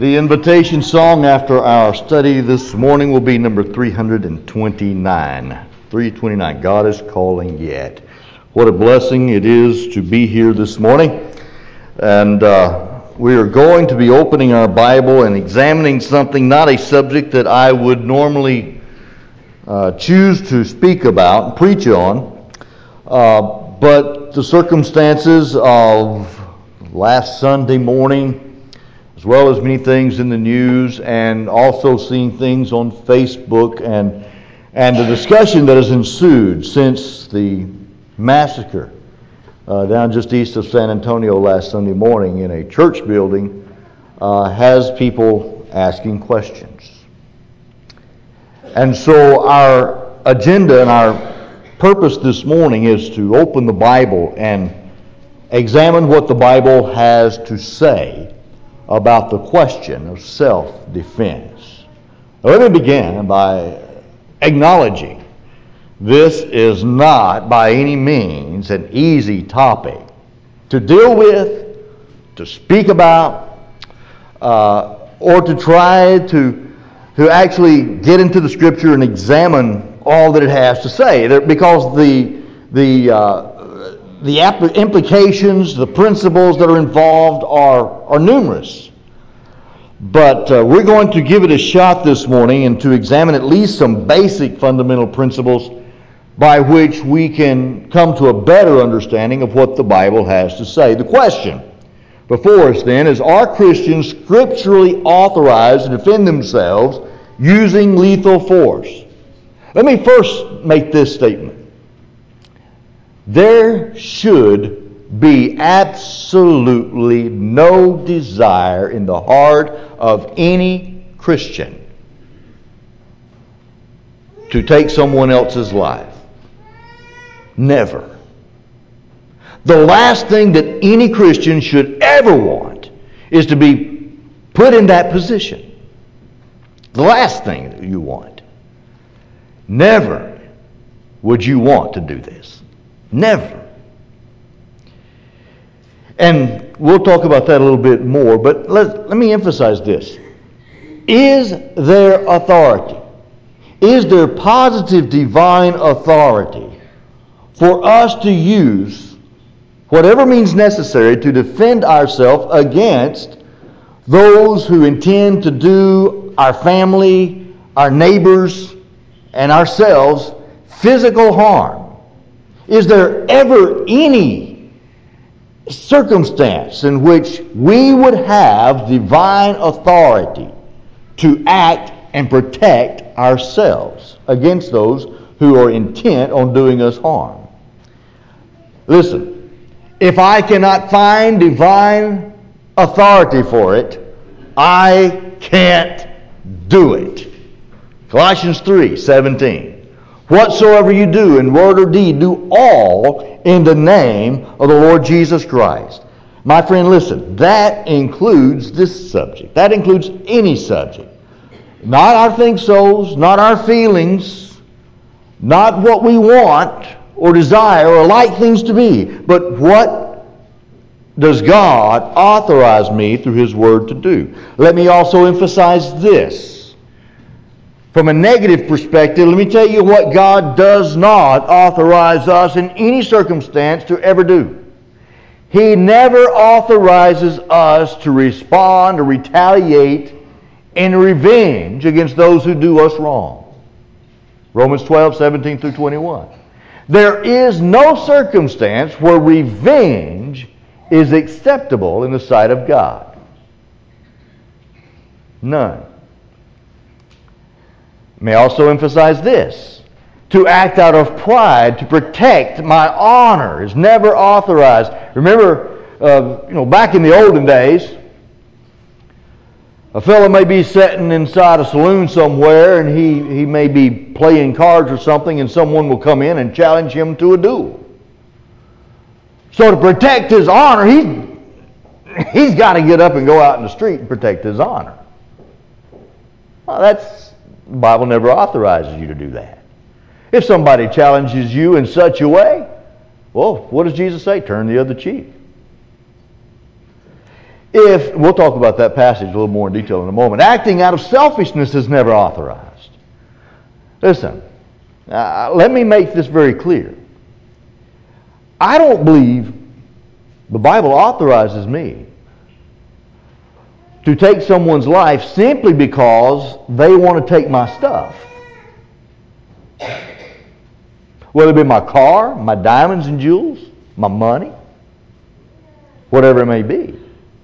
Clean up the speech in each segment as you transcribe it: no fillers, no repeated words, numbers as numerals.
The invitation song after our study this morning will be number 329. 329, God is calling yet. What a blessing it is to be here this morning. And we are going to be opening our Bible and examining something, not a subject that I would normally choose to speak about and preach on, but the circumstances of last Sunday morning, as well as many things in the news, and also seeing things on Facebook and the discussion that has ensued since the massacre down just east of San Antonio last Sunday morning in a church building has people asking questions. And so our agenda and our purpose this morning is to open the Bible and examine what the Bible has to say about the question of self-defense. Now, let me begin by acknowledging this is not by any means an easy topic to deal with, to speak about, or to try to actually get into the Scripture and examine all that it has to say, because the implications, the principles that are involved are numerous. But we're going to give it a shot this morning and to examine at least some basic fundamental principles by which we can come to a better understanding of what the Bible has to say. The question before us then is, are Christians scripturally authorized to defend themselves using lethal force? Let me first make this statement. There should be absolutely no desire in the heart of any Christian to take someone else's life. Never. The last thing that any Christian should ever want is to be put in that position. The last thing that you want. Never would you want to do this. Never. And we'll talk about that a little bit more, but let me emphasize this. Is there authority? Is there positive divine authority for us to use whatever means necessary to defend ourselves against those who intend to do our family, our neighbors, and ourselves physical harm? Is there ever any circumstance in which we would have divine authority to act and protect ourselves against those who are intent on doing us harm? Listen, if I cannot find divine authority for it, I can't do it. Colossians 3:17. Whatsoever you do in word or deed, do all in the name of the Lord Jesus Christ. My friend, listen, that includes this subject. That includes any subject. Not our think-sos, not our feelings, not what we want or desire or like things to be, but what does God authorize me through His Word to do? Let me also emphasize this. From a negative perspective, let me tell you what God does not authorize us in any circumstance to ever do. He never authorizes us to respond or retaliate in revenge against those who do us wrong. Romans 12:17 through 21. There is no circumstance where revenge is acceptable in the sight of God. None. May also emphasize this. To act out of pride, to protect my honor is never authorized. Remember, back in the olden days, a fellow may be sitting inside a saloon somewhere and he may be playing cards or something, and someone will come in and challenge him to a duel. So to protect his honor, he's got to get up and go out in the street and protect his honor. Well, the Bible never authorizes you to do that. If somebody challenges you in such a way, well, what does Jesus say? Turn the other cheek. We'll talk about that passage a little more in detail in a moment. Acting out of selfishness is never authorized. Listen, let me make this very clear. I don't believe the Bible authorizes me to take someone's life simply because they want to take my stuff. Whether it be my car, my diamonds and jewels, my money, whatever it may be.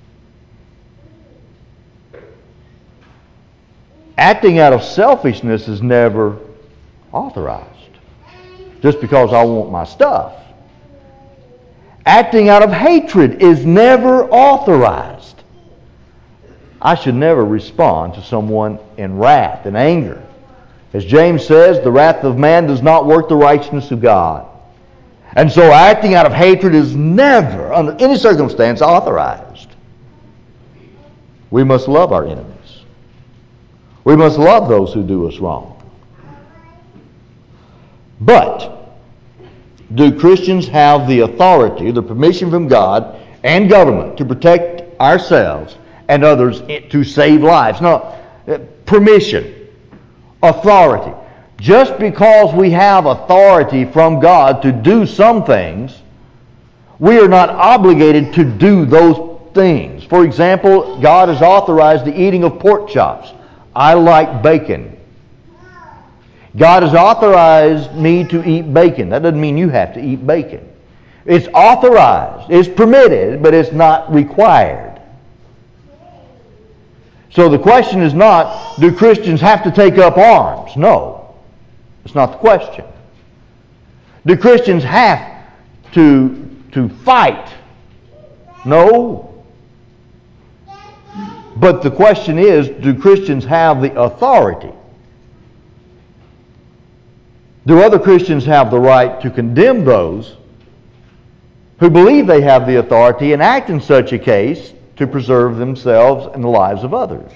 Acting out of selfishness is never authorized. Just because I want my stuff. Acting out of hatred is never authorized. I should never respond to someone in wrath and anger. As James says, the wrath of man does not work the righteousness of God. And so acting out of hatred is never, under any circumstance, authorized. We must love our enemies. We must love those who do us wrong. But do Christians have the authority, the permission from God and government to protect ourselves and others to save lives? No, permission, authority. Just because we have authority from God to do some things, we are not obligated to do those things. For example, God has authorized the eating of pork chops. I like bacon. God has authorized me to eat bacon. That doesn't mean you have to eat bacon. It's authorized. It's permitted, but it's not required. So the question is not, do Christians have to take up arms? No. It's not the question. Do Christians have to fight? No. But the question is, do Christians have the authority? Do other Christians have the right to condemn those who believe they have the authority and act in such a case to preserve themselves and the lives of others?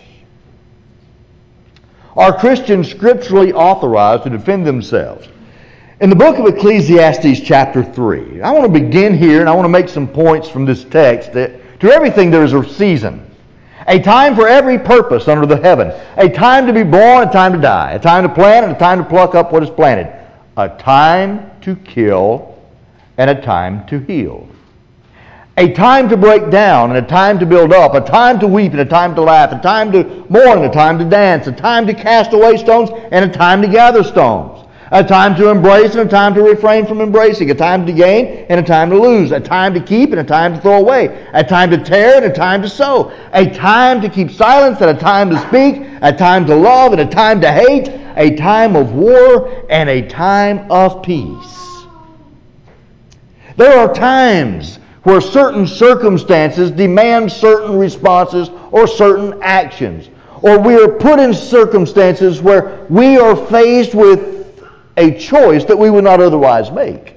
Are Christians scripturally authorized to defend themselves? In the book of Ecclesiastes chapter 3, I want to begin here and I want to make some points from this text that to everything there is a season. A time for every purpose under the heaven. A time to be born, a time to die. A time to plant and a time to pluck up what is planted. A time to kill and a time to heal. A time to break down and a time to build up. A time to weep and a time to laugh. A time to mourn and a time to dance. A time to cast away stones and a time to gather stones. A time to embrace and a time to refrain from embracing. A time to gain and a time to lose. A time to keep and a time to throw away. A time to tear and a time to sow. A time to keep silence and a time to speak. A time to love and a time to hate. A time of war and a time of peace. There are times where certain circumstances demand certain responses or certain actions. Or we are put in circumstances where we are faced with a choice that we would not otherwise make.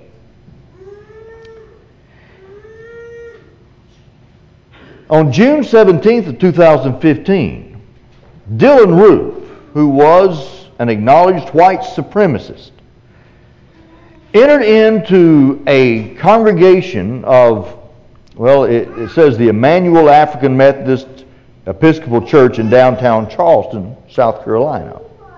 On June 17th of 2015, Dylan Roof, who was an acknowledged white supremacist, entered into a congregation of, it says the Emmanuel African Methodist Episcopal Church in downtown Charleston, South Carolina.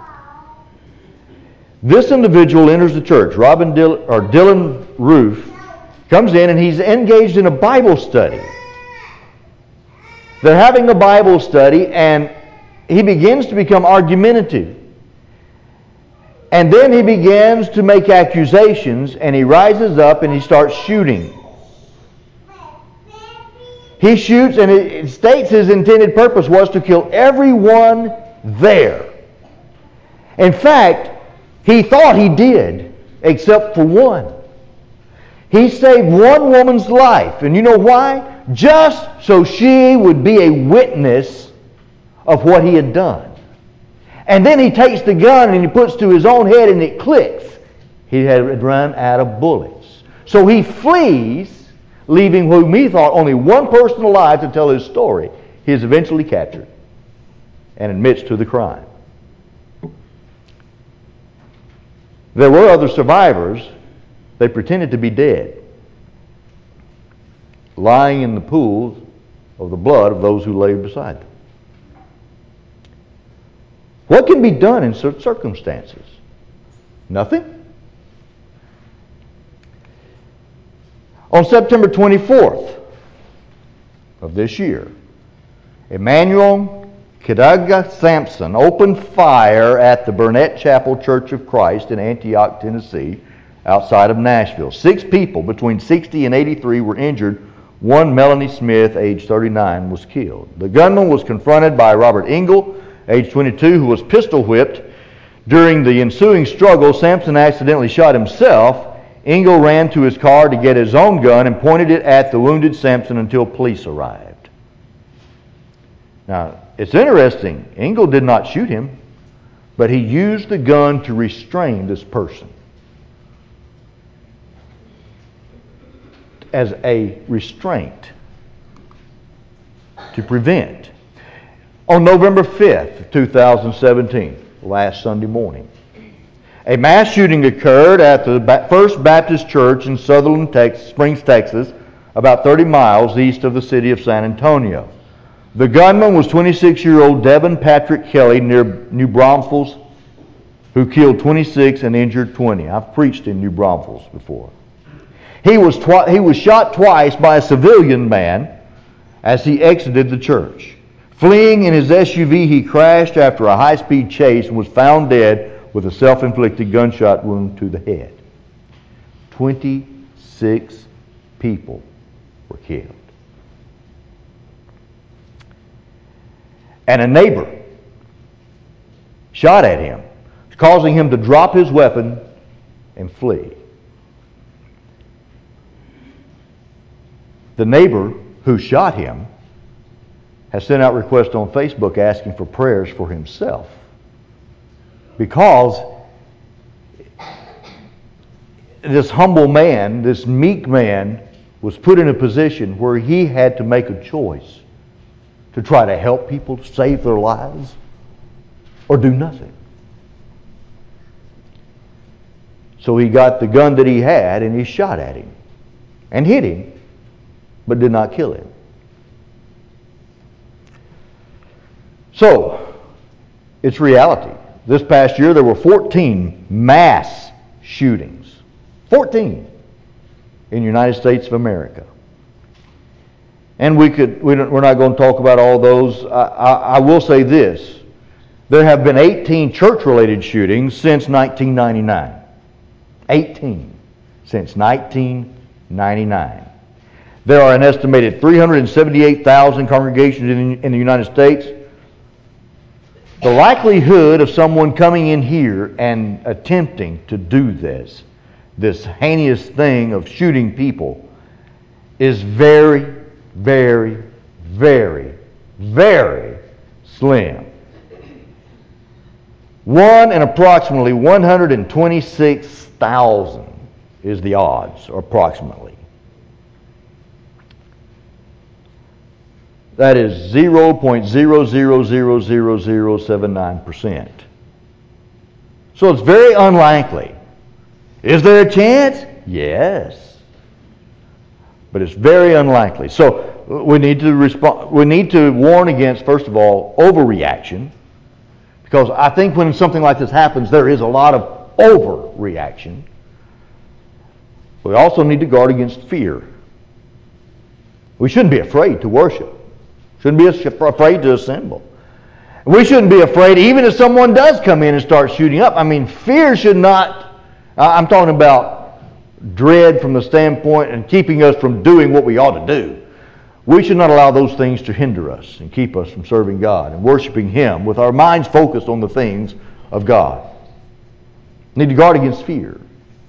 This individual enters the church. Dylan Roof comes in and he's engaged in a Bible study. They're having a Bible study and he begins to become argumentative. And then he begins to make accusations and he rises up and he starts shooting. He shoots and it states his intended purpose was to kill everyone there. In fact, he thought he did, except for one. He saved one woman's life. And you know why? Just so she would be a witness of what he had done. And then he takes the gun and he puts to his own head and it clicks. He had run out of bullets. So he flees, leaving whom he thought only one person alive to tell his story. He is eventually captured and admits to the crime. There were other survivors. They pretended to be dead, lying in the pools of the blood of those who lay beside them. What can be done in such circumstances? Nothing. On September 24th of this year, Emmanuel Kidaga Sampson opened fire at the Burnett Chapel Church of Christ in Antioch, Tennessee, outside of Nashville. 6 people between 60 and 83 were injured. One, Melanie Smith, age 39, was killed. The gunman was confronted by Robert Engel, age 22, who was pistol whipped. During the ensuing struggle, Sampson accidentally shot himself. Engel ran to his car to get his own gun and pointed it at the wounded Sampson until police arrived. Now, it's interesting. Engel did not shoot him, but he used the gun to restrain this person as a restraint to prevent. On November 5th, 2017, last Sunday morning, a mass shooting occurred at the First Baptist Church in Sutherland, Springs, Texas, about 30 miles east of the city of San Antonio. The gunman was 26-year-old Devin Patrick Kelly near New Braunfels, who killed 26 and injured 20. I've preached in New Braunfels before. He was shot twice by a civilian man as he exited the church. Fleeing in his SUV, he crashed after a high-speed chase and was found dead with a self-inflicted gunshot wound to the head. 26 people were killed. And a neighbor shot at him, causing him to drop his weapon and flee. The neighbor who shot him has sent out requests on Facebook asking for prayers for himself, because this humble man, this meek man, was put in a position where he had to make a choice to try to help people, to save their lives, or do nothing. So he got the gun that he had and he shot at him and hit him, but did not kill him. So, it's reality. This past year there were 14 mass shootings. 14 in the United States of America. And we're not going to talk about all those. I will say this. There have been 18 church-related shootings since 1999. 18 since 1999. There are an estimated 378,000 congregations in the United States. The likelihood of someone coming in here and attempting to do this heinous thing of shooting people, is very, very, very, very slim. 1 in approximately 126,000 is the odds, approximately. That is 0.000079%. So it's very unlikely. Is there a chance? Yes. But it's very unlikely. So we need to warn against, first of all, overreaction. Because I think when something like this happens, there is a lot of overreaction. We also need to guard against fear. We shouldn't be afraid to worship. Shouldn't be afraid to assemble. We shouldn't be afraid even if someone does come in and start shooting up. I mean, fear should not, I'm talking about dread from the standpoint and keeping us from doing what we ought to do. We should not allow those things to hinder us and keep us from serving God and worshiping Him with our minds focused on the things of God. We need to guard against fear.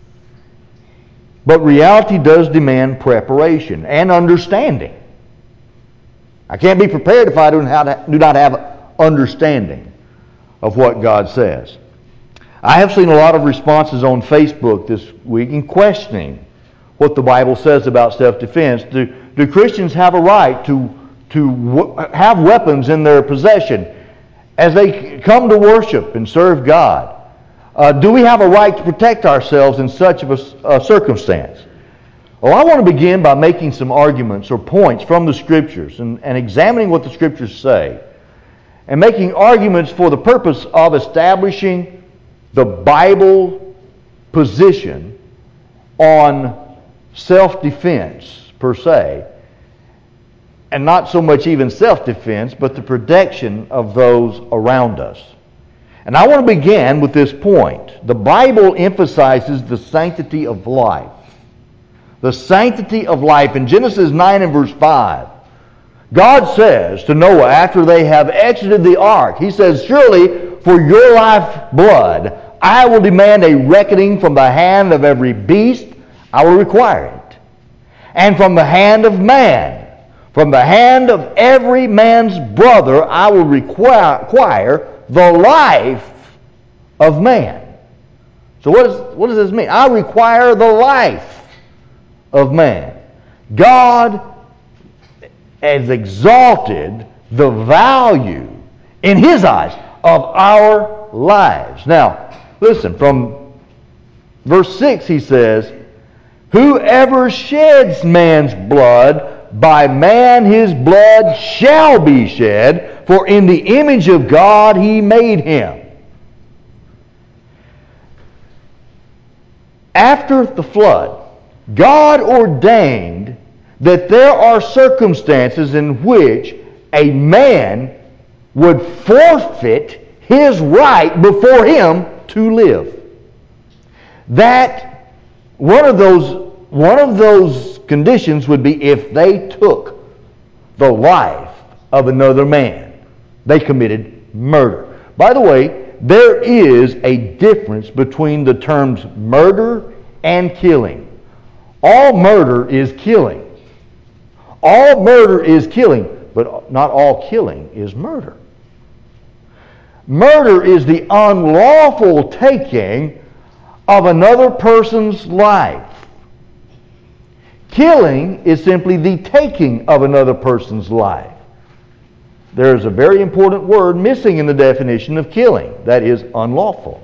But reality does demand preparation and understanding. I can't be prepared if I do not have understanding of what God says. I have seen a lot of responses on Facebook this week in questioning what the Bible says about self-defense. Do Christians have a right to have weapons in their possession as they come to worship and serve God? Do we have a right to protect ourselves in such a circumstance? Well, I want to begin by making some arguments or points from the Scriptures and examining what the Scriptures say, and making arguments for the purpose of establishing the Bible position on self-defense per se, and not so much even self-defense, but the protection of those around us. And I want to begin with this point. The Bible emphasizes the sanctity of life. The sanctity of life. In Genesis 9 and verse 5, God says to Noah after they have exited the ark, He says, "Surely for your life blood I will demand a reckoning from the hand of every beast, I will require it. And from the hand of man, from the hand of every man's brother, I will require the life of man." So what does this mean? I require the life of man. God has exalted the value in His eyes of our lives. Now, listen, from verse 6 He says, "Whoever sheds man's blood, by man his blood shall be shed, for in the image of God He made him." After the flood, God ordained that there are circumstances in which a man would forfeit his right before Him to live. That one of those conditions would be if they took the life of another man. They committed murder. By the way, there is a difference between the terms murder and killing. All murder is killing. All murder is killing, but not all killing is murder. Murder is the unlawful taking of another person's life. Killing is simply the taking of another person's life. There is a very important word missing in the definition of killing. That is unlawful.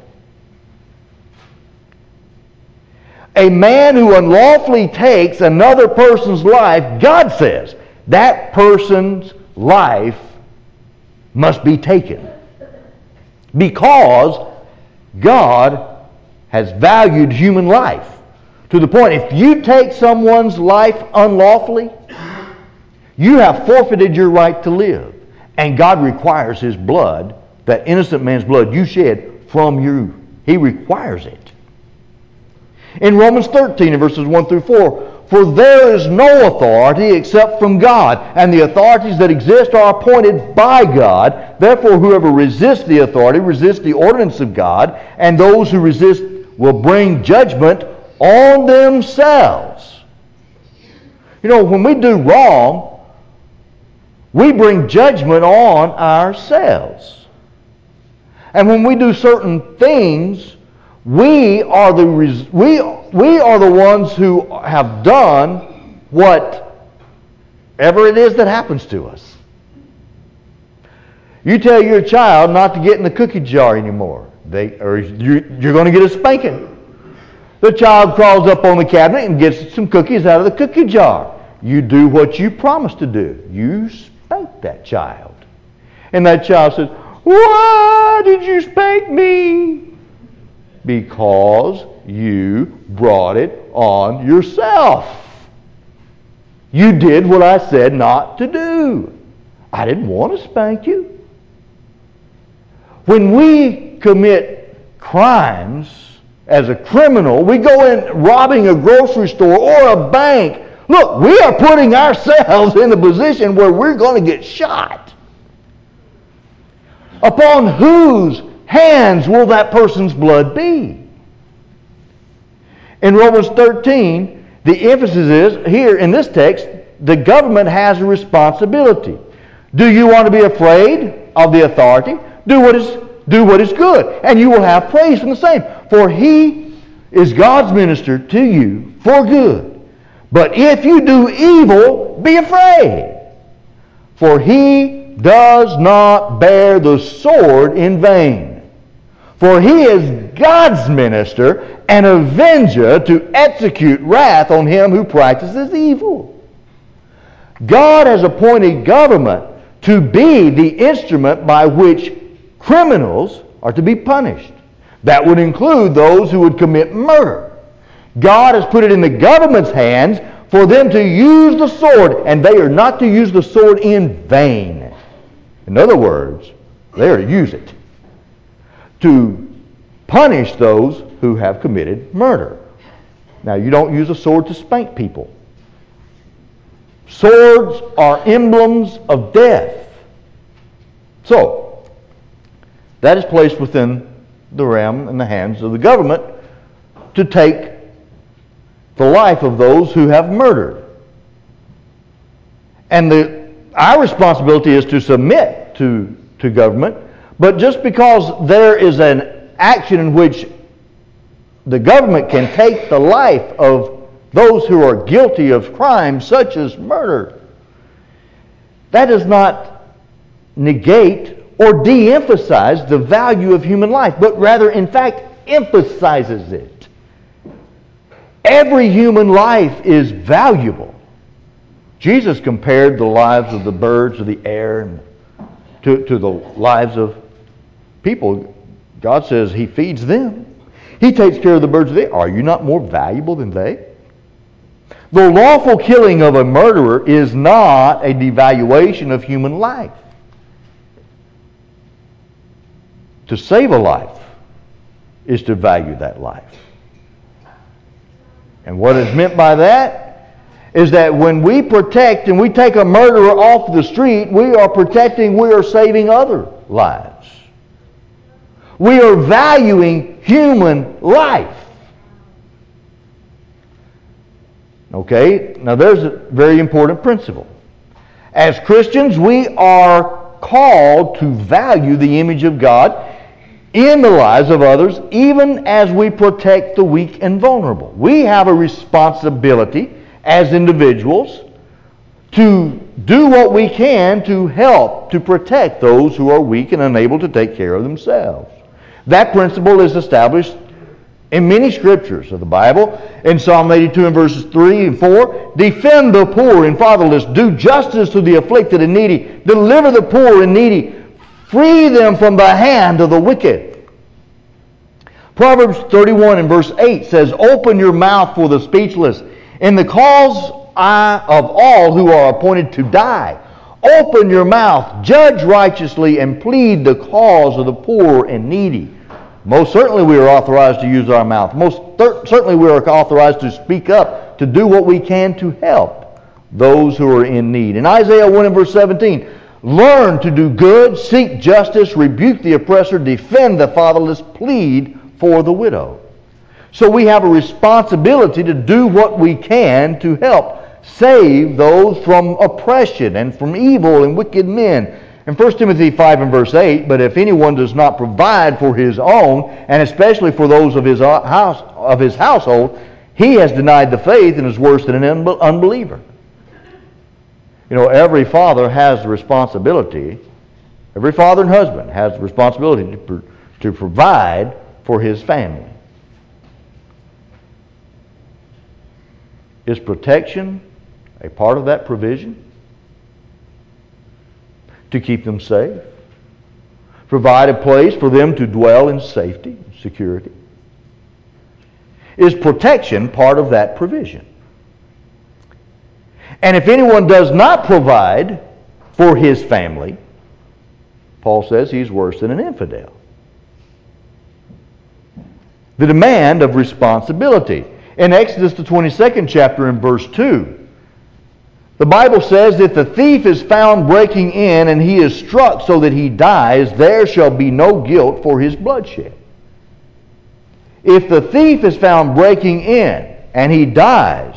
A man who unlawfully takes another person's life, God says, that person's life must be taken. Because God has valued human life to the point, if you take someone's life unlawfully, you have forfeited your right to live. And God requires His blood, that innocent man's blood you shed, from you. He requires it. In Romans 13, verses 1 through 4, "For there is no authority except from God, and the authorities that exist are appointed by God. Therefore, whoever resists the authority resists the ordinance of God, and those who resist will bring judgment on themselves." You know, when we do wrong, we bring judgment on ourselves. And when we do certain things, we are the ones who have done whatever it is that happens to us. You tell your child not to get in the cookie jar anymore, you're going to get a spanking. The child crawls up on the cabinet and gets some cookies out of the cookie jar. You do what you promised to do. You spank that child. And that child says, "Why did you spank me?" Because you brought it on yourself. You did what I said not to do. I didn't want to spank you. When we commit crimes as a criminal, we go in robbing a grocery store or a bank. Look, we are putting ourselves in a position where we're going to get shot. Upon whose hands will that person's blood be? In Romans 13, the emphasis is, here in this text, the government has a responsibility. Do you want to be afraid of the authority? Do what is good, and you will have praise from the same. For He is God's minister to you for good. But if you do evil, be afraid. For He does not bear the sword in vain. For he is God's minister and avenger to execute wrath on him who practices evil. God has appointed government to be the instrument by which criminals are to be punished. That would include those who would commit murder. God has put it in the government's hands for them to use the sword, and they are not to use the sword in vain. In other words, they are to use it to punish those who have committed murder. Now, you don't use a sword to spank people. Swords are emblems of death. So, that is placed within the realm and the hands of the government to take the life of those who have murdered. And our responsibility is to submit to government, but just because there is an action in which the government can take the life of those who are guilty of crimes such as murder, that does not negate or de-emphasize the value of human life, but rather, in fact, emphasizes it. Every human life is valuable. Jesus compared the lives of the birds of the air to the lives of people. God says He feeds them. He takes care of the birds of the air. Are you not more valuable than they? The lawful killing of a murderer is not a devaluation of human life. To save a life is to value that life. And what is meant by that is that when we protect and we take a murderer off the street, we are protecting, we are saving other lives. We are valuing human life. Okay, now there's a very important principle. As Christians, we are called to value the image of God in the lives of others, even as we protect the weak and vulnerable. We have a responsibility as individuals to do what we can to help to protect those who are weak and unable to take care of themselves. That principle is established in many scriptures of the Bible. In Psalm 82 and verses 3 and 4, defend the poor and fatherless, do justice to the afflicted and needy, deliver the poor and needy, free them from the hand of the wicked. Proverbs 31 and verse 8 says, open your mouth for the speechless, in the cause of all who are appointed to die. Open your mouth, judge righteously, and plead the cause of the poor and needy. Most certainly we are authorized to use our mouth. Most certainly we are authorized to speak up, to do what we can to help those who are in need. In Isaiah 1 and verse 17, learn to do good, seek justice, rebuke the oppressor, defend the fatherless, plead for the widow. So we have a responsibility to do what we can to help save those from oppression and from evil and wicked men. In 1 Timothy 5 and verse 8, but if anyone does not provide for his own, and especially for those of his household, he has denied the faith and is worse than an unbeliever. You know, every father has the responsibility, every father and husband has the responsibility to provide for his family. Is protection a part of that provision? To keep them safe? Provide a place for them to dwell in safety and security? Is protection part of that provision? And if anyone does not provide for his family, Paul says he's worse than an infidel. The demand of responsibility. In Exodus the 22nd chapter in verse 2, the Bible says, if the thief is found breaking in and he is struck so that he dies, there shall be no guilt for his bloodshed. If the thief is found breaking in and he dies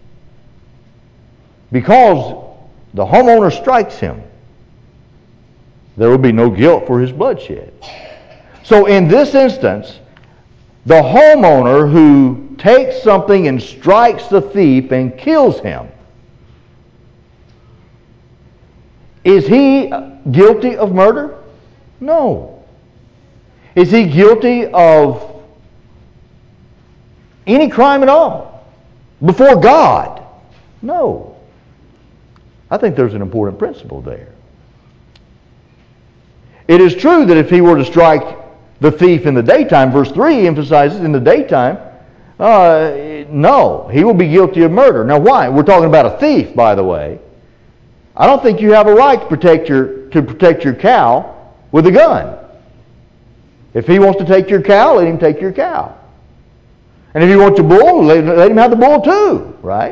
because the homeowner strikes him, there will be no guilt for his bloodshed. So in this instance, the homeowner who takes something and strikes the thief and kills him, is he guilty of murder? No. Is he guilty of any crime at all before God? No. I think there's an important principle there. It is true that if he were to strike the thief in the daytime, verse 3 emphasizes in the daytime, no, he will be guilty of murder. Now why? We're talking about a thief, by the way. I don't think you have a right to protect your cow with a gun. If he wants to take your cow, let him take your cow. And if he wants your bull, let him have the bull too, right?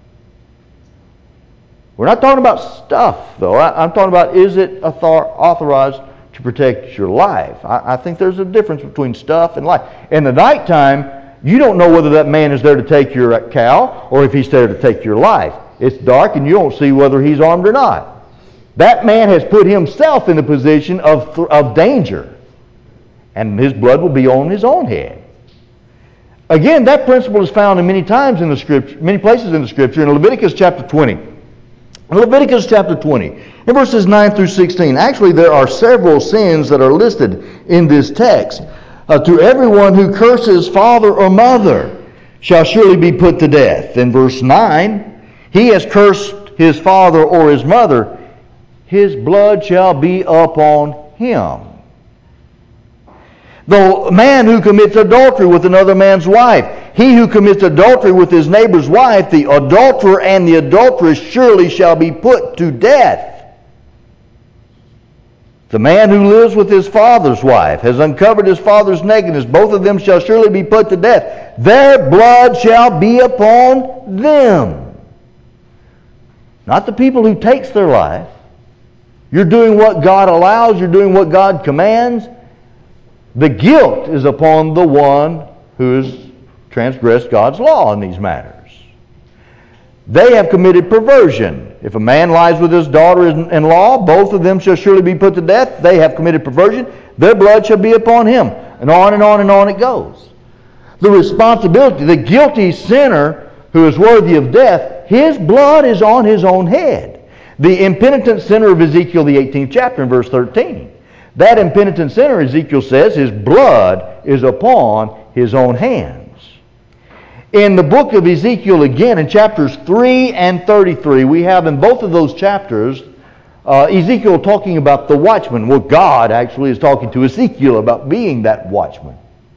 We're not talking about stuff, though. I'm talking about, is it authorized to protect your life? I think there's a difference between stuff and life. In the nighttime, you don't know whether that man is there to take your cow or if he's there to take your life. It's dark and you don't see whether he's armed or not. That man has put himself in the position of danger. And his blood will be on his own head. Again, that principle is found in many times in the Scripture, many places in the Scripture. In Leviticus chapter 20. In Leviticus chapter 20, in verses 9 through 16, actually there are several sins that are listed in this text. To everyone who curses father or mother shall surely be put to death. In verse 9, he has cursed his father or his mother, his blood shall be upon him. The man who commits adultery with another man's wife, he who commits adultery with his neighbor's wife, the adulterer and the adulteress surely shall be put to death. The man who lives with his father's wife has uncovered his father's nakedness. Both of them shall surely be put to death. Their blood shall be upon them. Not the people who takes their life. You're doing what God allows. You're doing what God commands. The guilt is upon the one who has transgressed God's law in these matters. They have committed perversion. If a man lies with his daughter-in-law, both of them shall surely be put to death. They have committed perversion. Their blood shall be upon him. And on and on and on it goes. The responsibility, the guilty sinner who is worthy of death, his blood is on his own head. The impenitent sinner of Ezekiel, the 18th chapter, in verse 13. That impenitent sinner, Ezekiel says, his blood is upon his own hands. In the book of Ezekiel again, in chapters 3 and 33, we have in both of those chapters Ezekiel talking about the watchman. Well, God actually is talking to Ezekiel about being that watchman.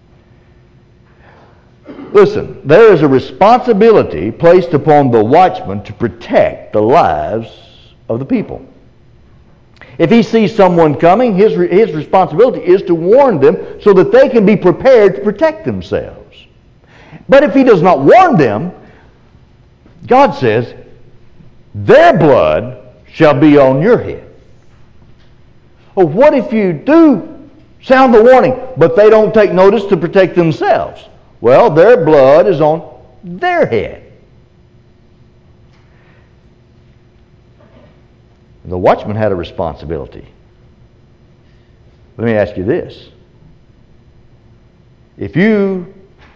Listen, there is a responsibility placed upon the watchman to protect the lives of the people. If he sees someone coming, his responsibility is to warn them so that they can be prepared to protect themselves. But if he does not warn them, God says, their blood shall be on your head. Well, what if you do sound the warning, but they don't take notice to protect themselves? Well, their blood is on their head. The watchman had a responsibility. Let me ask you this. If you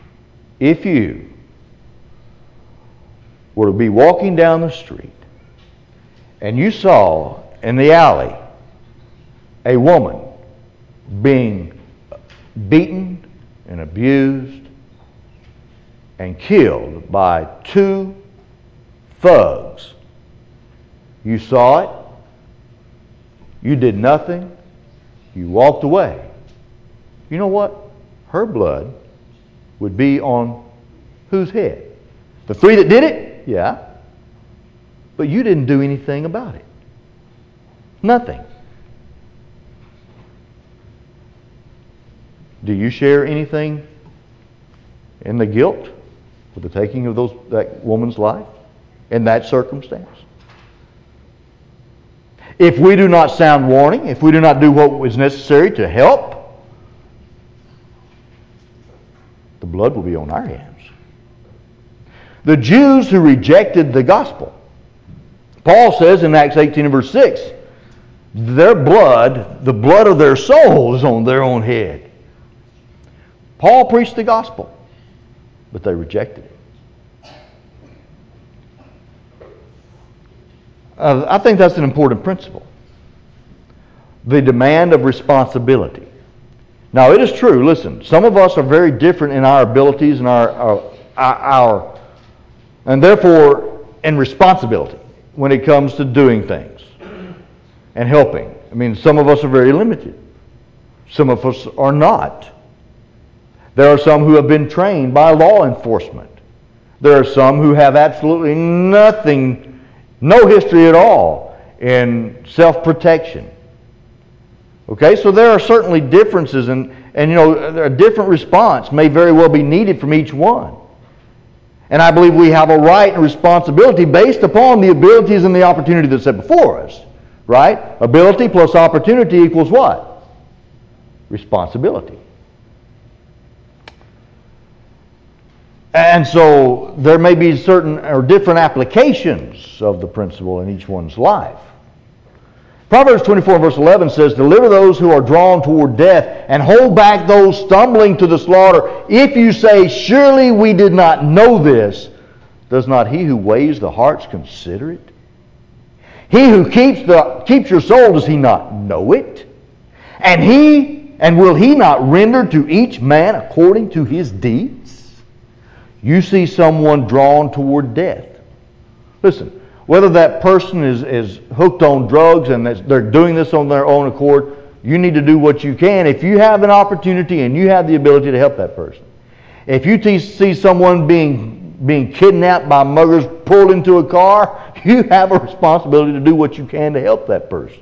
were to be walking down the street and you saw in the alley a woman being beaten and abused and killed by two thugs, you saw it, you did nothing, you walked away. You know what? Her blood would be on whose head? The three that did it? Yeah. But you didn't do anything about it. Nothing. Do you share anything in the guilt for the taking of that woman's life in that circumstance? If we do not sound warning, if we do not do what was necessary to help, the blood will be on our hands. The Jews who rejected the gospel, Paul says in Acts 18 and verse 6, their blood, the blood of their soul is on their own head. Paul preached the gospel, but they rejected it. I think that's an important principle. The demand of responsibility. Now, it is true, listen, some of us are very different in our abilities and and therefore in responsibility when it comes to doing things and helping. I mean, some of us are very limited. Some of us are not. There are some who have been trained by law enforcement. There are some who have absolutely nothing, no history at all in self-protection. Okay, so there are certainly differences, and a different response may very well be needed from each one. And I believe we have a right and responsibility based upon the abilities and the opportunity that's set before us. Right? Ability plus opportunity equals what? Responsibility. And so there may be certain or different applications of the principle in each one's life. Proverbs 24 verse 11 says, "Deliver those who are drawn toward death, and hold back those stumbling to the slaughter. If you say, surely we did not know this, does not he who weighs the hearts consider it? He who keeps your soul, does he not know it? And will he not render to each man according to his deeds?" You see someone drawn toward death. Listen, whether that person is hooked on drugs and they're doing this on their own accord, you need to do what you can if you have an opportunity and you have the ability to help that person. If you see someone being kidnapped by muggers, pulled into a car, you have a responsibility to do what you can to help that person.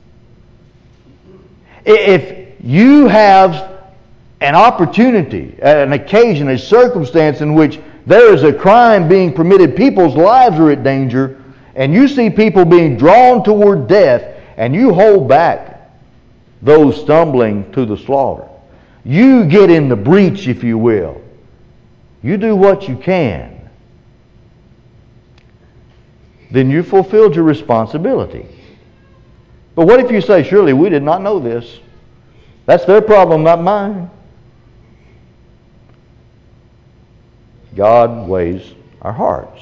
If you have an opportunity, an occasion, a circumstance in which there is a crime being permitted, people's lives are in danger, and you see people being drawn toward death, and you hold back those stumbling to the slaughter, you get in the breach, if you will. You do what you can. Then you fulfilled your responsibility. But what if you say, surely we did not know this? That's their problem, not mine. God weighs our hearts.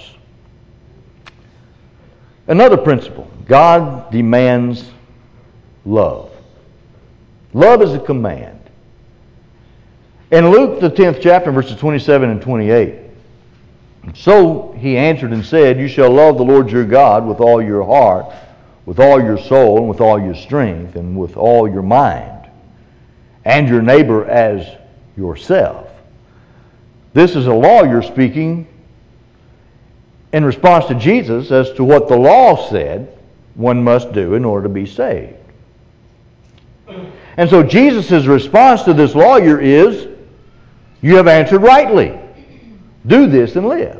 Another principle, God demands love. Love is a command. In Luke, the 10th chapter, verses 27 and 28, "So he answered and said, you shall love the Lord your God with all your heart, with all your soul, and with all your strength, and with all your mind, and your neighbor as yourself." This is a lawyer speaking in response to Jesus as to what the law said one must do in order to be saved. And so Jesus' response to this lawyer is, you have answered rightly. Do this and live.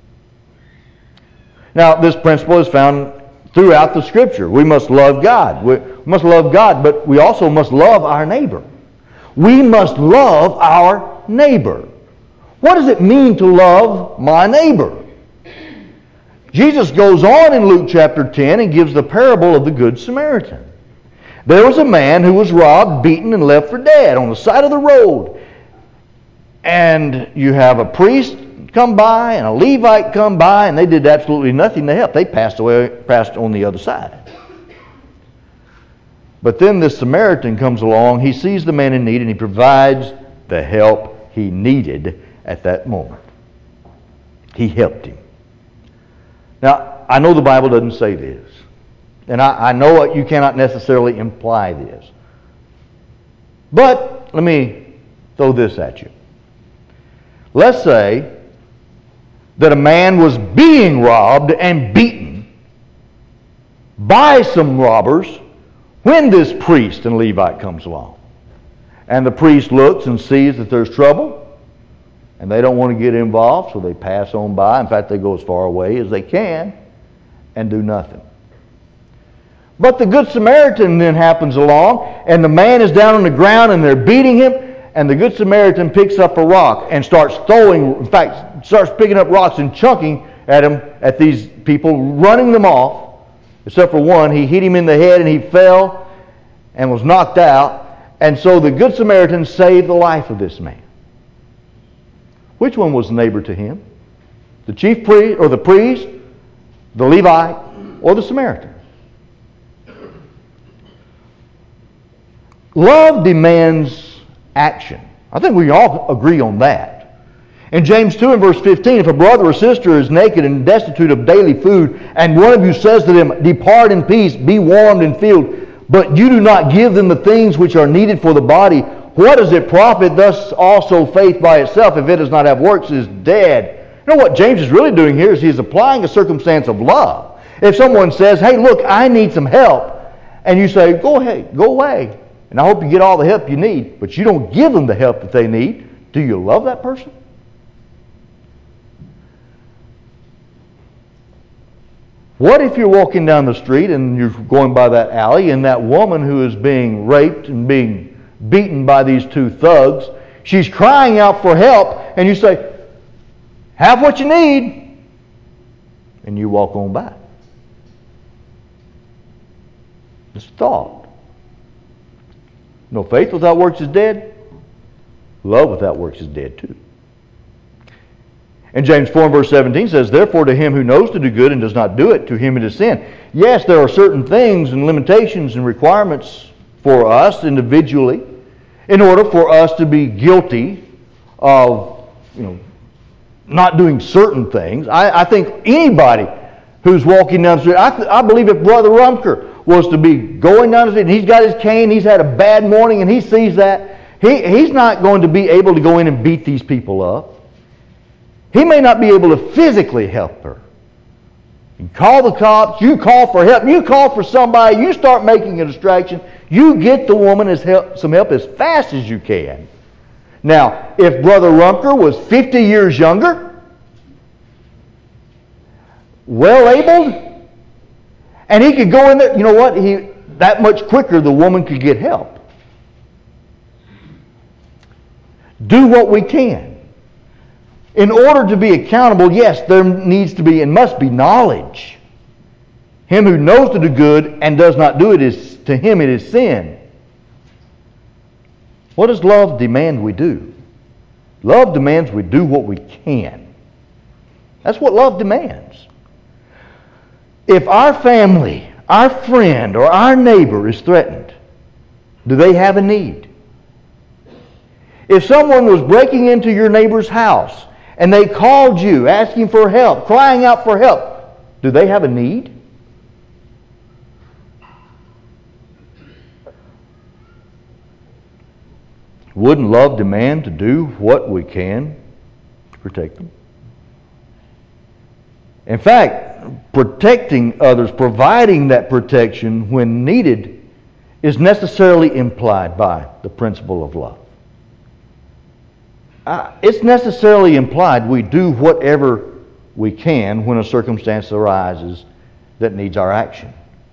Now, this principle is found throughout the Scripture. We must love God. We must love God, but we also must love our neighbor. We must love our neighbor. What does it mean to love my neighbor? Jesus goes on in Luke chapter 10 and gives the parable of the Good Samaritan. There was a man who was robbed, beaten, and left for dead on the side of the road. And you have a priest come by and a Levite come by, and they did absolutely nothing to help. They passed on the other side. But then this Samaritan comes along. He sees the man in need, and he provides the help he needed at that moment. He helped him. Now, I know the Bible doesn't say this. And I know you cannot necessarily imply this. But let me throw this at you. Let's say that a man was being robbed and beaten by some robbers when this priest and Levite comes along. And the priest looks and sees that there's trouble, and they don't want to get involved, so they pass on by. In fact, they go as far away as they can and do nothing. But the Good Samaritan then happens along, and the man is down on the ground, and they're beating him, and the Good Samaritan picks up a rock and starts picking up rocks and chunking at these people, running them off, except for one. He hit him in the head, and he fell and was knocked out. And so the Good Samaritan saved the life of this man. Which one was neighbor to him? The chief priest, or the priest, the Levite, or the Samaritan? Love demands action. I think we all agree on that. In James 2 and verse 15, if a brother or sister is naked and destitute of daily food, and one of you says to them, depart in peace, be warmed and filled, but you do not give them the things which are needed for the body, what does it profit? Thus also faith by itself, if it does not have works, is dead. You know what James is really doing here is he's applying a circumstance of love. If someone says, hey, look, I need some help, and you say, go ahead, go away, and I hope you get all the help you need, but you don't give them the help that they need, do you love that person? What if you're walking down the street and you're going by that alley and that woman who is being raped and being beaten by these two thugs, she's crying out for help, and you say, have what you need, and you walk on by. It's a thought. No, faith without works is dead. Love without works is dead too. And James 4 and verse 17 says, therefore to him who knows to do good and does not do it, to him it is sin. Yes, there are certain things and limitations and requirements for us individually in order for us to be guilty of, not doing certain things. I think anybody who's walking down the street, I believe if Brother Rumker was to be going down the street and he's got his cane, he's had a bad morning and he sees that, he's not going to be able to go in and beat these people up. He may not be able to physically help her. You call the cops, you call for help, you call for somebody, you start making a distraction, you get the woman some help as fast as you can. Now, if Brother Rumker was 50 years younger, well-abled, and he could go in there, you know what? That much quicker the woman could get help. Do what we can. In order to be accountable, yes, there needs to be and must be knowledge. Him who knows to do good and does not do it, to him it is sin. What does love demand we do? Love demands we do what we can. That's what love demands. If our family, our friend, or our neighbor is threatened, do they have a need? If someone was breaking into your neighbor's house and they called you asking for help, crying out for help, do they have a need? Wouldn't love demand to do what we can to protect them? In fact, protecting others, providing that protection when needed, is necessarily implied by the principle of love. It's necessarily implied we do whatever we can when a circumstance arises that needs our action.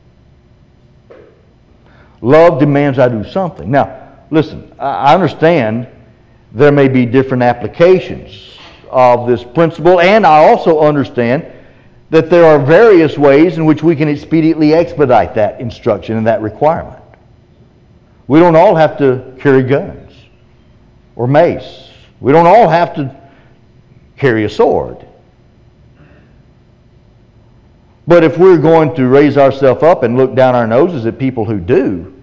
Love demands I do something. Now, listen, I understand there may be different applications of this principle, and I also understand that there are various ways in which we can expediently expedite that instruction and that requirement. We don't all have to carry guns or mace. We don't all have to carry a sword. But if we're going to raise ourselves up and look down our noses at people who do,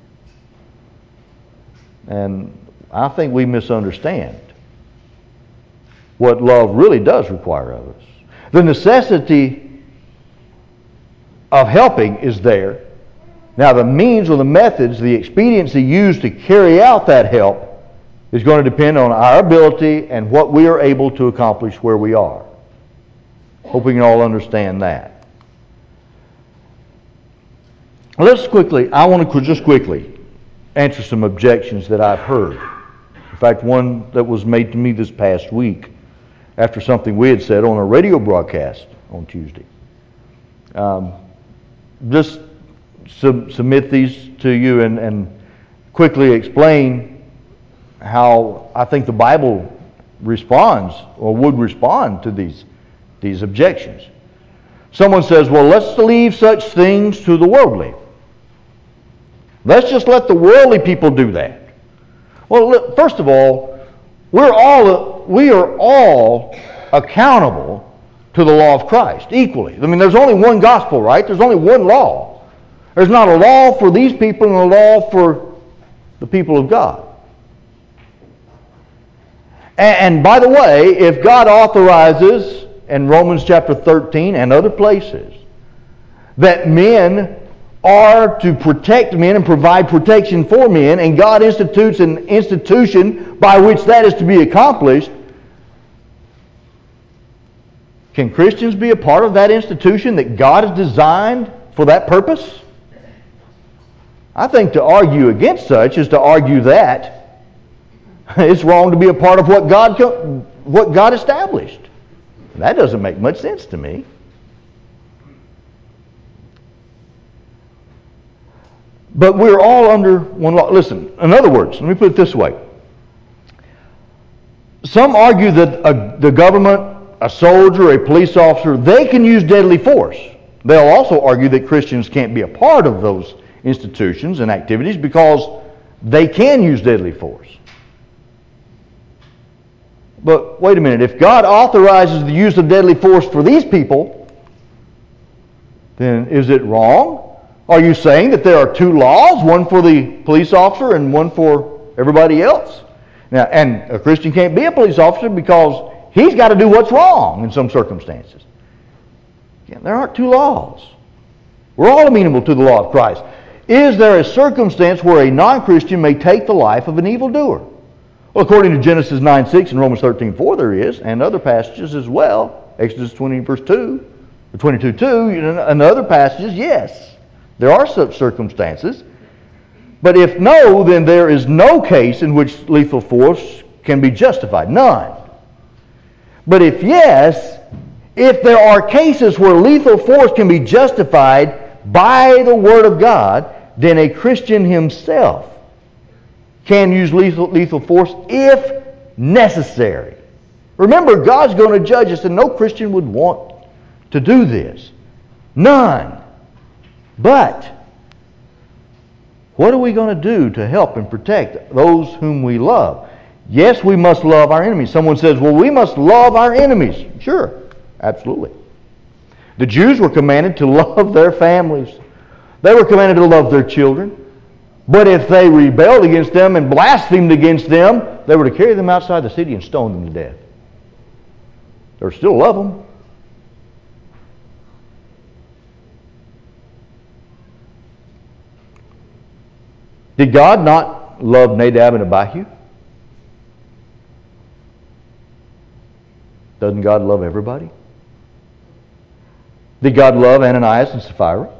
and I think we misunderstand what love really does require of us. The necessity of helping is there. Now the means or the methods, the expediency used to carry out that help is going to depend on our ability and what we are able to accomplish where we are. Hope we can all understand that. I want to just quickly answer some objections that I've heard. In fact, one that was made to me this past week after something we had said on a radio broadcast on Tuesday. Just submit these to you and quickly explain how I think the Bible responds or would respond to these objections. Someone says, well, let's leave such things to the worldly. Let's just let the worldly people do that. Well, first of all, we are all accountable to the law of Christ equally. I mean, there's only one gospel, right? There's only one law. There's not a law for these people and a law for the people of God. And by the way, if God authorizes in Romans chapter 13 and other places that men are to protect men and provide protection for men, and God institutes an institution by which that is to be accomplished, can Christians be a part of that institution that God has designed for that purpose? I think to argue against such is to argue that it's wrong to be a part of what God established. That doesn't make much sense to me. But we're all under one law. Listen, in other words, let me put it this way. Some argue that the government, a soldier, a police officer, they can use deadly force. They'll also argue that Christians can't be a part of those institutions and activities because they can use deadly force. But wait a minute, if God authorizes the use of deadly force for these people, then is it wrong? Are you saying that there are two laws, one for the police officer and one for everybody else? Now, and a Christian can't be a police officer because he's got to do what's wrong in some circumstances. Again, there aren't two laws. We're all amenable to the law of Christ. Is there a circumstance where a non-Christian may take the life of an evildoer? Well, according to Genesis 9:6 and Romans 13:4, there is, and other passages as well. Exodus 20 verse 2, or 22:2, and other passages, yes. There are such circumstances. But if no, then there is no case in which lethal force can be justified. None. But if yes, if there are cases where lethal force can be justified by the Word of God, then a Christian himself can use lethal force if necessary. Remember, God's going to judge us, and no Christian would want to do this. None. But what are we going to do to help and protect those whom we love? Yes, we must love our enemies. Someone says, well, we must love our enemies. Sure, absolutely. The Jews were commanded to love their families. They were commanded to love their children. But if they rebelled against them and blasphemed against them, they were to carry them outside the city and stone them to death. They were still to love them. Did God not love Nadab and Abihu? Doesn't God love everybody? Did God love Ananias and Sapphira?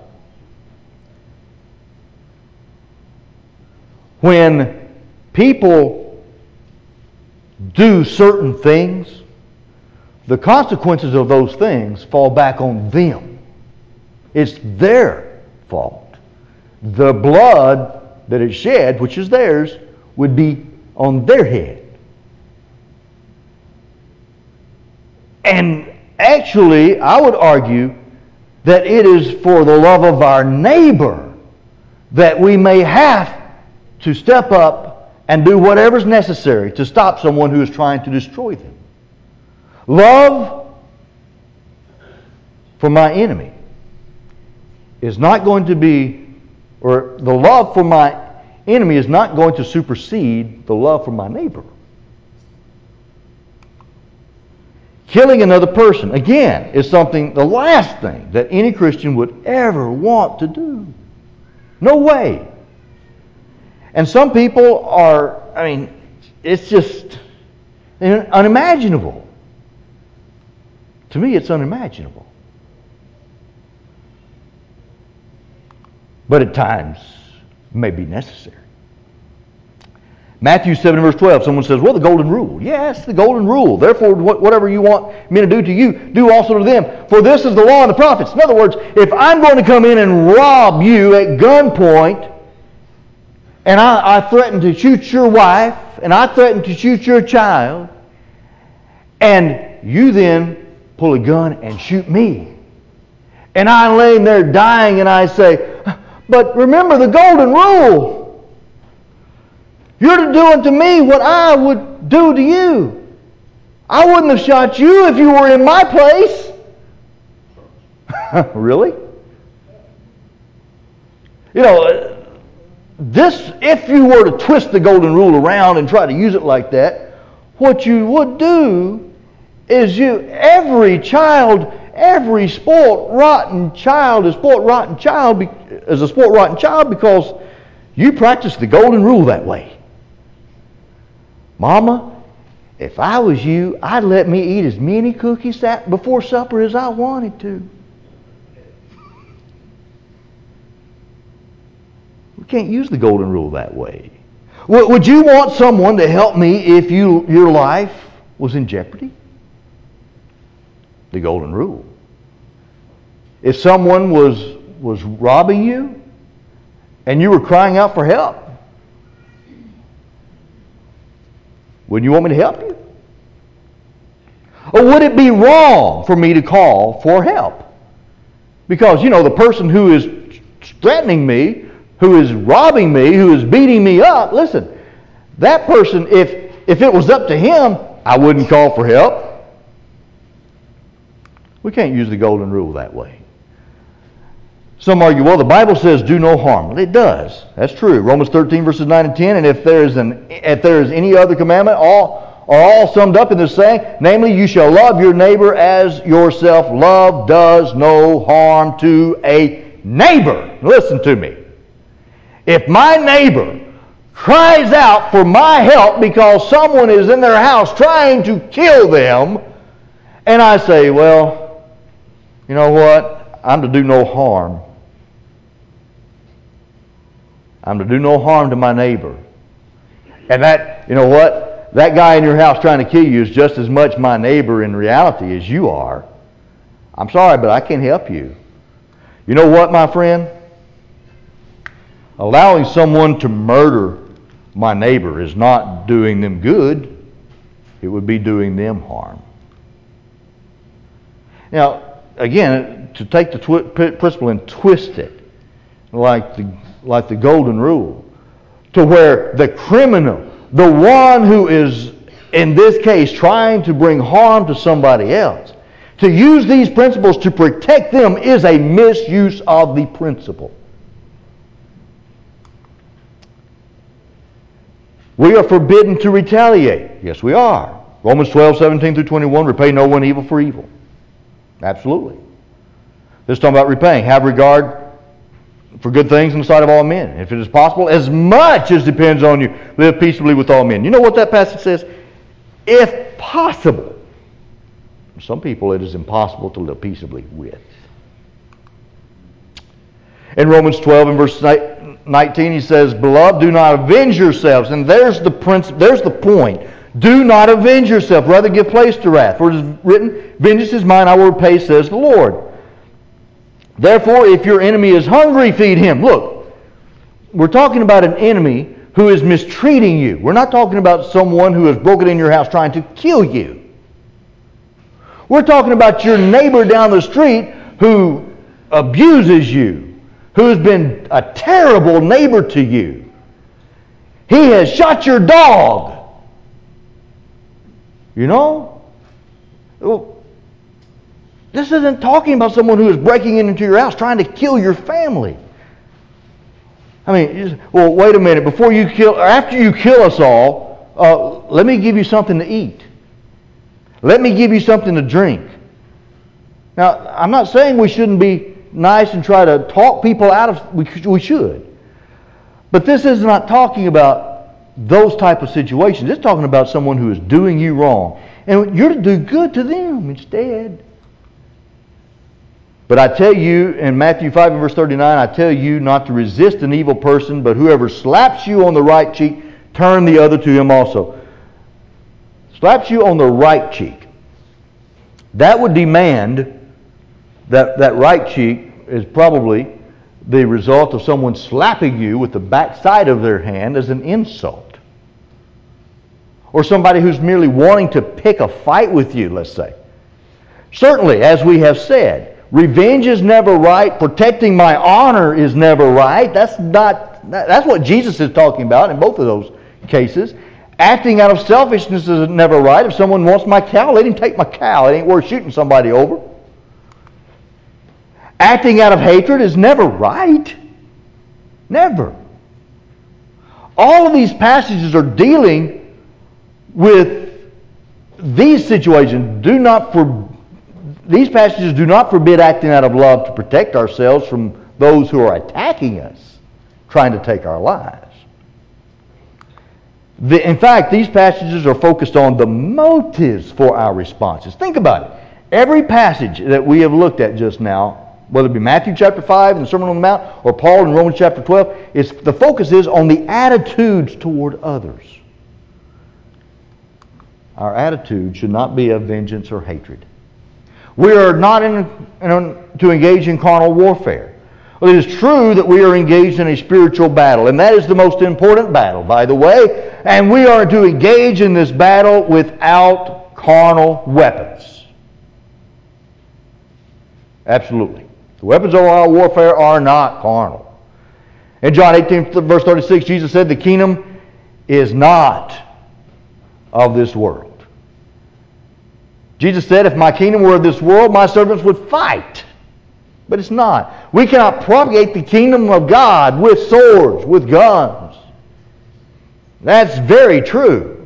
When people do certain things, the consequences of those things fall back on them. It's their fault. The blood that is shed, which is theirs, would be on their head. And actually, I would argue that it is for the love of our neighbor that we may have to step up and do whatever's necessary to stop someone who is trying to destroy them. Love for my enemy is not going to be, or the love for my enemy is not going to supersede the love for my neighbor. Killing another person, again, is something, the last thing that any Christian would ever want to do. No way. And some people are, it's just unimaginable. To me, it's unimaginable. But at times, may be necessary. Matthew 7 verse 12, someone says, well, the golden rule. Yes, the golden rule. Therefore, whatever you want me to do to you, do also to them. For this is the law and the prophets. In other words, if I'm going to come in and rob you at gunpoint, and I threaten to shoot your wife, and I threaten to shoot your child, and you then pull a gun and shoot me, and I'm laying there dying, and I say, but remember the golden rule. You're doing to me what I would do to you. I wouldn't have shot you if you were in my place. Really? This, if you were to twist the golden rule around and try to use it like that, what you would do is every spoiled rotten child is a spoiled rotten child because you practice the golden rule that way. Mama, if I was you, I'd let me eat as many cookies before supper as I wanted to. We can't use the golden rule that way. Would you want someone to help me if your life was in jeopardy? The golden rule. If someone was robbing you and you were crying out for help, wouldn't you want me to help you? Or would it be wrong for me to call for help? Because, the person who is threatening me, who is robbing me, who is beating me up, listen, that person, if it was up to him, I wouldn't call for help. We can't use the golden rule that way. Some argue, well, the Bible says do no harm. Well, it does. That's true. Romans 13, verses 9 and 10. And if there is any other commandment, all summed up in this saying, namely, you shall love your neighbor as yourself. Love does no harm to a neighbor. Listen to me. If my neighbor cries out for my help because someone is in their house trying to kill them, and I say, well, you know what? I'm to do no harm. I'm to do no harm to my neighbor. And that, you know what? That guy in your house trying to kill you is just as much my neighbor in reality as you are. I'm sorry, but I can't help you. You know what, my friend? Allowing someone to murder my neighbor is not doing them good. It would be doing them harm. Now, again, to take the principle and twist it like the golden rule, to where the criminal, the one who is, in this case, trying to bring harm to somebody else, to use these principles to protect them is a misuse of the principle. We are forbidden to retaliate. Yes, we are. Romans 12, 17 through 21, repay no one evil for evil. Absolutely. This is talking about repaying. Have regard for good things in the sight of all men. If it is possible, as much as depends on you, live peaceably with all men. You know what that passage says? If possible. Some people it is impossible to live peaceably with. In Romans 12 and verse 19 he says, Beloved, do not avenge yourselves. And there's the point. Do not avenge yourself. Rather give place to wrath. For it is written, Vengeance is mine, I will repay, says the Lord. Therefore, if your enemy is hungry, feed him. Look, we're talking about an enemy who is mistreating you. We're not talking about someone who has broken in your house trying to kill you. We're talking about your neighbor down the street who abuses you, who's been a terrible neighbor to you. He has shot your dog. You know? This isn't talking about someone who is breaking into your house trying to kill your family. I mean, well, wait a minute. After you kill us all, let me give you something to eat. Let me give you something to drink. Now, I'm not saying we shouldn't be nice and try to talk people out of. We should. But this is not talking about those type of situations. It's talking about someone who is doing you wrong. And you're to do good to them instead. But I tell you, in Matthew 5 and verse 39, I tell you not to resist an evil person, but whoever slaps you on the right cheek, turn the other to him also. Slaps you on the right cheek. That would demand that right cheek is probably the result of someone slapping you with the backside of their hand as an insult. Or somebody who's merely wanting to pick a fight with you, let's say. Certainly, as we have said, revenge is never right. Protecting my honor is never right. That's what Jesus is talking about in both of those cases. Acting out of selfishness is never right. If someone wants my cow, let him take my cow. It ain't worth shooting somebody over. Acting out of hatred is never right. Never. All of these passages are dealing with these situations these passages do not forbid acting out of love to protect ourselves from those who are attacking us, trying to take our lives. In fact, these passages are focused on the motives for our responses. Think about it. Every passage that we have looked at just now, whether it be Matthew chapter 5 and the Sermon on the Mount, or Paul in Romans chapter 12, the focus is on the attitudes toward others. Our attitude should not be of vengeance or hatred. We are not to engage in carnal warfare. Well, it is true that we are engaged in a spiritual battle, and that is the most important battle, by the way, and we are to engage in this battle without carnal weapons. Absolutely. The weapons of our warfare are not carnal. In John 18, verse 36, Jesus said, "The kingdom is not of this world." Jesus said, "If my kingdom were of this world, my servants would fight." But it's not. We cannot propagate the kingdom of God with swords, with guns. That's very true.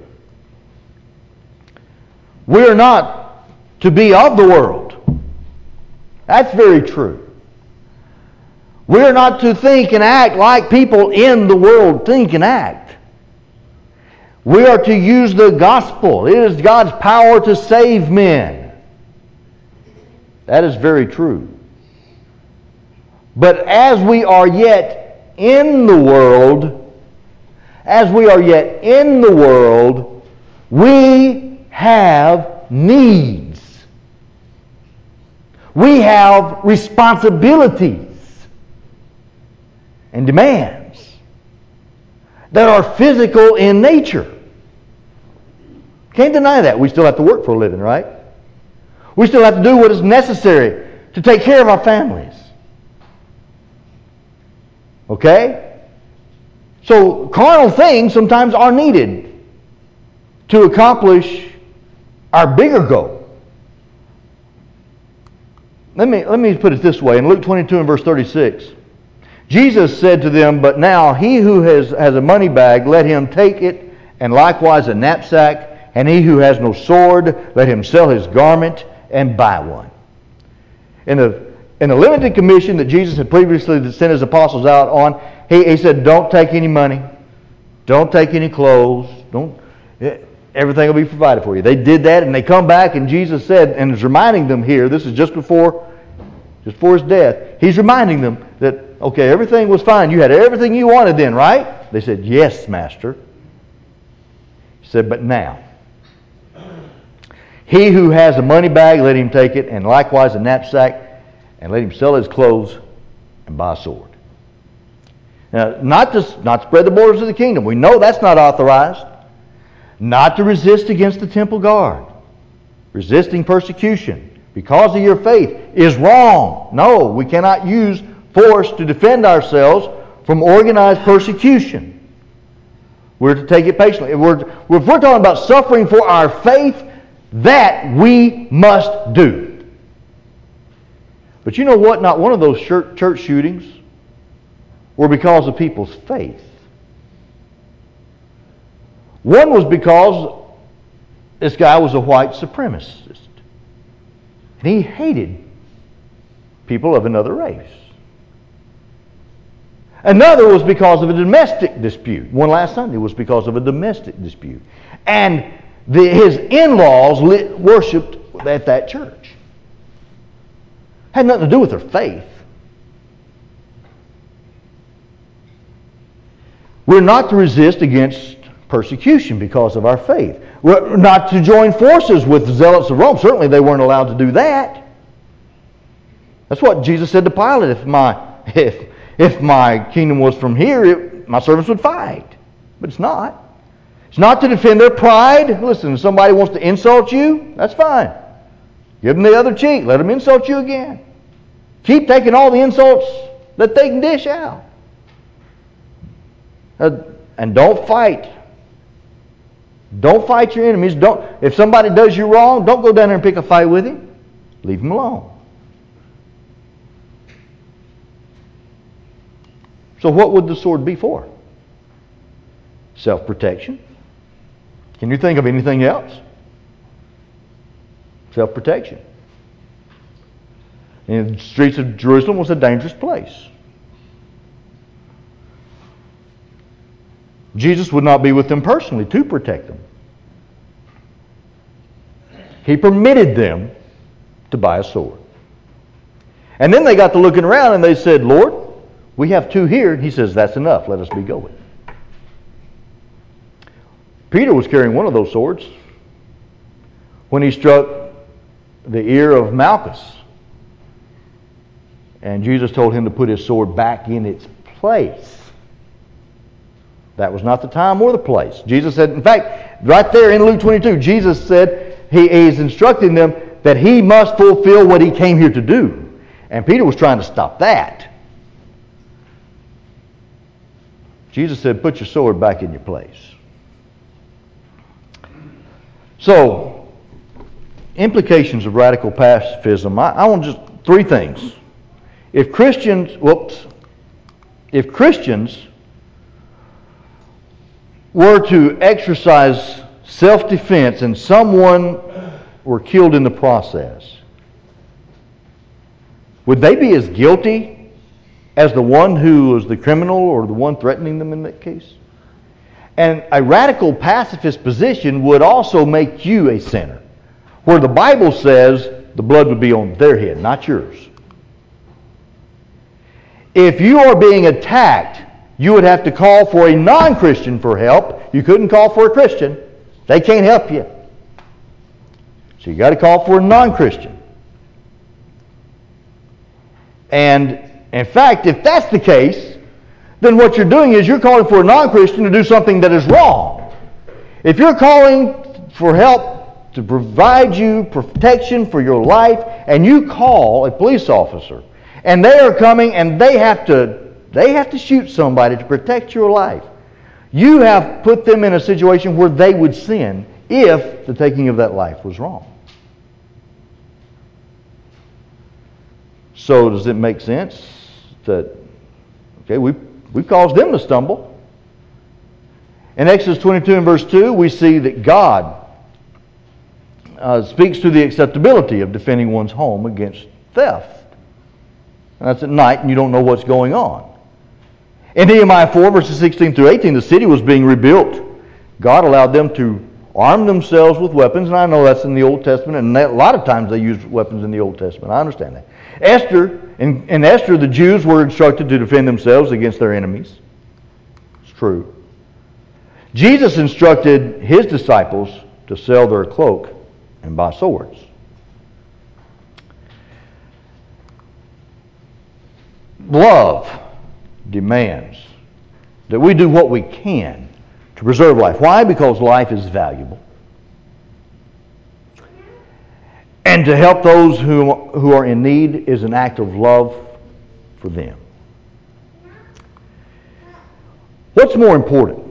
We are not to be of the world. That's very true. We are not to think and act like people in the world think and act. We are to use the gospel. It is God's power to save men. That is very true. But as we are yet in the world, we have needs. We have responsibilities and demands that are physical in nature. Can't deny that. We still have to work for a living, right? We still have to do what is necessary to take care of our families. Okay? So carnal things sometimes are needed to accomplish our bigger goal. Let me put it this way. In Luke 22 and verse 36, Jesus said to them, "But now he who has a money bag, let him take it, and likewise a knapsack, and he who has no sword, let him sell his garment and buy one." In the limited commission that Jesus had previously sent his apostles out on, he said, "Don't take any money. Don't take any clothes. Everything will be provided for you." They did that, and they come back, and Jesus said, and is reminding them here, this is just before his death, he's reminding them that, okay, everything was fine. You had everything you wanted then, right? They said, "Yes, Master." He said, "But now, he who has a money bag, let him take it, and likewise a knapsack, and let him sell his clothes and buy a sword." Now, not to spread the borders of the kingdom. We know that's not authorized. Not to resist against the temple guard. Resisting persecution because of your faith is wrong. No, we cannot use force to defend ourselves from organized persecution. We're to take it patiently. If we're talking about suffering for our faith, that we must do. But you know what? Not one of those church shootings were because of people's faith. One was because this guy was a white supremacist. And he hated people of another race. Another was because of a domestic dispute. One last Sunday was because of a domestic dispute. And his in-laws worshipped at that church. Had nothing to do with their faith. We're not to resist against persecution because of our faith. We're not to join forces with the zealots of Rome. Certainly they weren't allowed to do that. That's what Jesus said to Pilate. If my kingdom was from here, my servants would fight. But it's not. It's not to defend their pride. Listen, if somebody wants to insult you, that's fine. Give them the other cheek. Let them insult you again. Keep taking all the insults that they can dish out. And don't fight. Don't fight your enemies. If somebody does you wrong, don't go down there and pick a fight with him. Leave him alone. So what would the sword be for? Self-protection. Can you think of anything else? Self-protection. And the streets of Jerusalem was a dangerous place. Jesus would not be with them personally to protect them. He permitted them to buy a sword. And then they got to looking around and they said, Lord, we have 2 here. And he says, that's enough. Let us be going. Peter was carrying one of those swords when he struck the ear of Malchus. And Jesus told him to put his sword back in its place. That was not the time or the place. Jesus said, in fact, right there in Luke 22, Jesus said he is instructing them that he must fulfill what he came here to do. And Peter was trying to stop that. Jesus said, put your sword back in your place. So, implications of radical pacifism. I want just 3 things. If Christians were to exercise self-defense and someone were killed in the process, would they be as guilty as the one who was the criminal or the one threatening them in that case? And a radical pacifist position would also make you a sinner, where the Bible says the blood would be on their head, not yours. If you are being attacked, you would have to call for a non-Christian for help. You couldn't call for a Christian. They can't help you. So you got to call for a non-Christian. And in fact, if that's the case, then what you're doing is you're calling for a non-Christian to do something that is wrong. If you're calling for help to provide you protection for your life, and you call a police officer, and they are coming and they have to shoot somebody to protect your life, you have put them in a situation where they would sin if the taking of that life was wrong. So does it make sense that, okay, we've caused them to stumble? In Exodus 22 and verse 2, we see that God speaks to the acceptability of defending one's home against theft. And that's at night and you don't know what's going on. In Nehemiah 4, verses 16 through 18, the city was being rebuilt. God allowed them to arm themselves with weapons, and I know that's in the Old Testament, and a lot of times they used weapons in the Old Testament. I understand that. In Esther, the Jews were instructed to defend themselves against their enemies. It's true. Jesus instructed his disciples to sell their cloak and buy swords. Love demands that we do what we can to preserve life. Why? Because life is valuable. And to help those who are in need is an act of love for them. What's more important?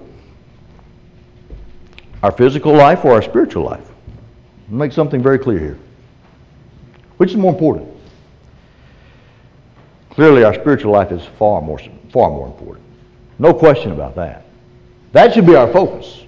Our physical life or our spiritual life? I'll make something very clear here. Which is more important? Clearly, our spiritual life is far more important. No question about that. That should be our focus.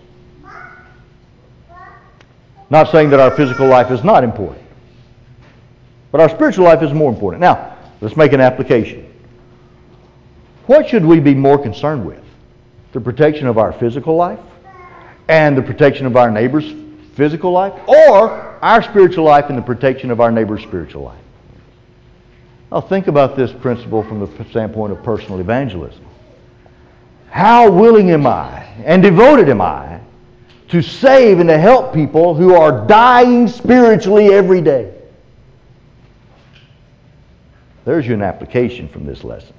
Not saying that our physical life is not important. But our spiritual life is more important. Now, let's make an application. What should we be more concerned with? The protection of our physical life and the protection of our neighbor's physical life, or our spiritual life and the protection of our neighbor's spiritual life? Now think about this principle from the standpoint of personal evangelism. How willing am I and devoted am I to save and to help people who are dying spiritually every day? There's you an application from this lesson.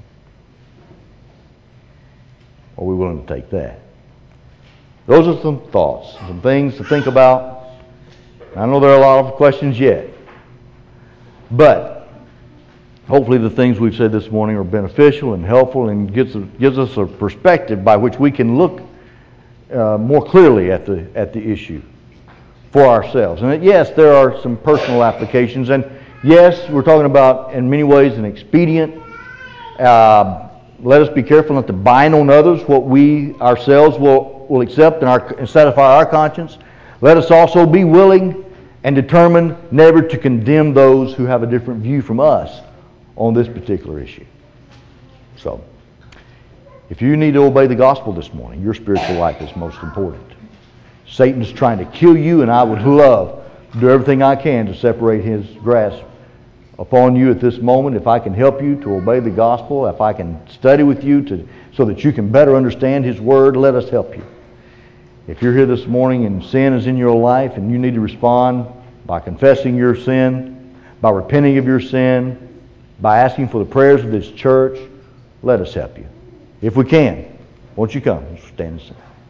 Are we willing to take that? Those are some thoughts, some things to think about. I know there are a lot of questions yet. But hopefully the things we've said this morning are beneficial and helpful and gives us a perspective by which we can look more clearly at the issue for ourselves. And yes, there are some personal applications. And yes, we're talking about, in many ways, an expedient. Let us be careful not to bind on others what we ourselves will accept and satisfy our conscience. Let us also be willing and determined never to condemn those who have a different view from us on this particular issue. So, if you need to obey the gospel this morning, your spiritual life is most important. Satan's trying to kill you, and I would love to do everything I can to separate his grasp upon you at this moment. If I can help you to obey the gospel, if I can study with you so that you can better understand his word, let us help you. If you're here this morning and sin is in your life and you need to respond by confessing your sin, by repenting of your sin, by asking for the prayers of this church, let us help you. If we can, won't you come? Stand and sing.